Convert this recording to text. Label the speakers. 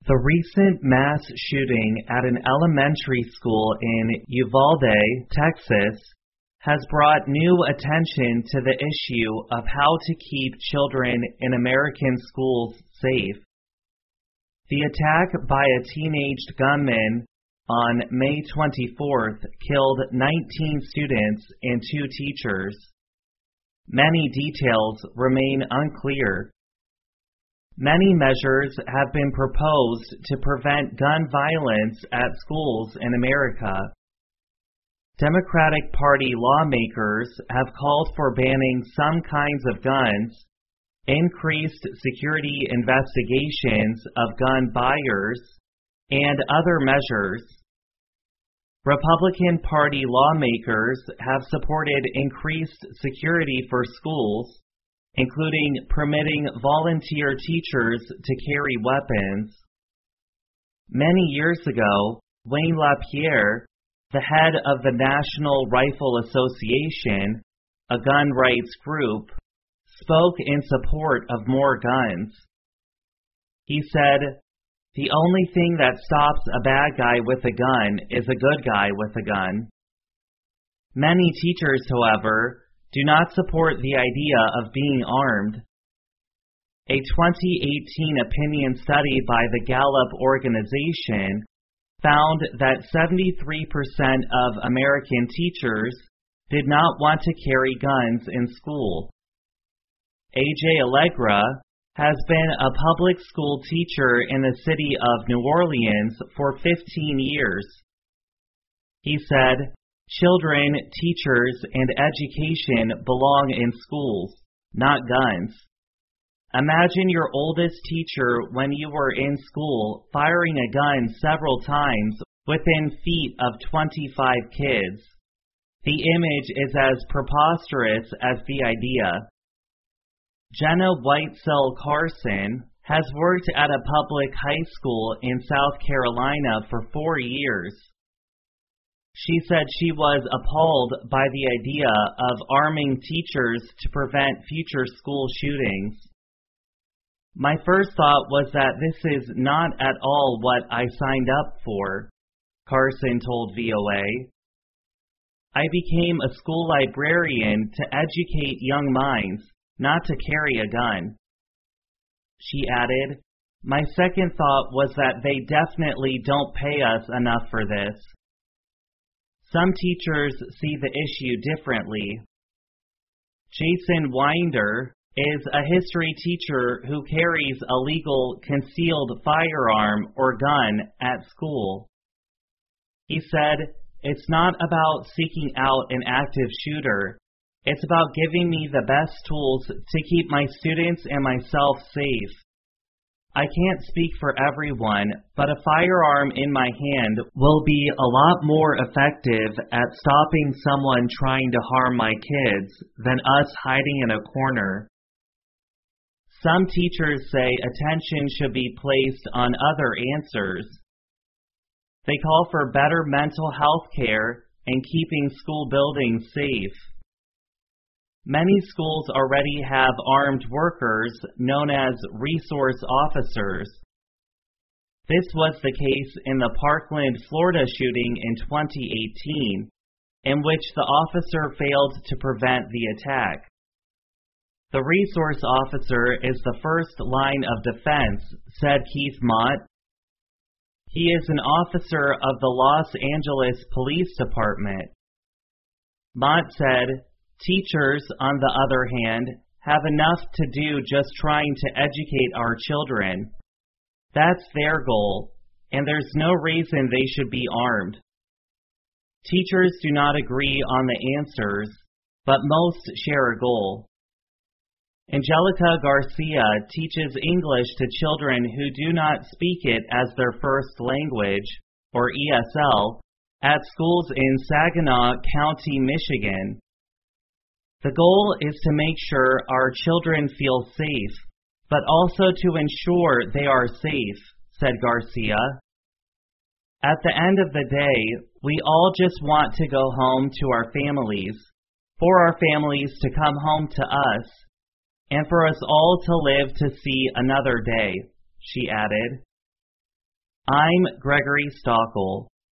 Speaker 1: The recent mass shooting at an elementary school in Uvalde, Texas, has brought new attention to the issue of how to keep children in American schools safe. The attack by a teenage gunman on May 24th killed 19 students and 2 teachers. Many details remain unclear. Many measures have been proposed to prevent gun violence at schools in America. Democratic Party lawmakers have called for banning some kinds of guns, increased security investigations of gun buyers, and other measures. Republican Party lawmakers have supported increased security for schools, including permitting volunteer teachers to carry weapons. Many years ago, Wayne LaPierre, the head of the National Rifle Association, a gun rights group, spoke in support of more guns. He said, "The only thing that stops a bad guy with a gun is a good guy with a gun." Many teachers, however, do not support the idea of being armed. A 2018 opinion study by the Gallup organization found that 73% of American teachers did not want to carry guns in school. A.J. Allegra has been a public school teacher in the city of New Orleans for 15 years. He said, "Children, teachers, and education belong in schools, not guns. Imagine your oldest teacher when you were in school firing a gun several times within feet of 25 kids. The image is as preposterous as the idea." Jenna Whitesell Carson has worked at a public high school in South Carolina for 4 years. She said she was appalled by the idea of arming teachers to prevent future school shootings. "My first thought was that this is not at all what I signed up for," Carson told VOA. "I became a school librarian to educate young minds, not to carry a gun." She added, "My second thought was that they definitely don't pay us enough for this." Some teachers see the issue differently. Jason Winder is a history teacher who carries a legal concealed firearm or gun at school. He said, "It's not about seeking out an active shooter. It's about giving me the best tools to keep my students and myself safe. I can't speak for everyone, but a firearm in my hand will be a lot more effective at stopping someone trying to harm my kids than us hiding in a corner." Some teachers say attention should be placed on other answers. They call for better mental health care and keeping school buildings safe. Many schools already have armed workers known as resource officers. This was the case in the Parkland, Florida shooting in 2018, in which the officer failed to prevent the attack. The resource officer is the first line of defense, said Keith Mott. He is an officer of the Los Angeles Police Department. Mott said, "Teachers, on the other hand, have enough to do just trying to educate our children. That's their goal, and there's no reason they should be armed." Teachers do not agree on the answers, but most share a goal. Angelica Garcia teaches English to children who do not speak it as their first language, or ESL, at schools in Saginaw County, Michigan. "The goal is to make sure our children feel safe, but also to ensure they are safe," said Garcia. "At the end of the day, we all just want to go home to our families, for our families to come home to us, and for us all to live to see another day," she added. I'm Gregory Stockel.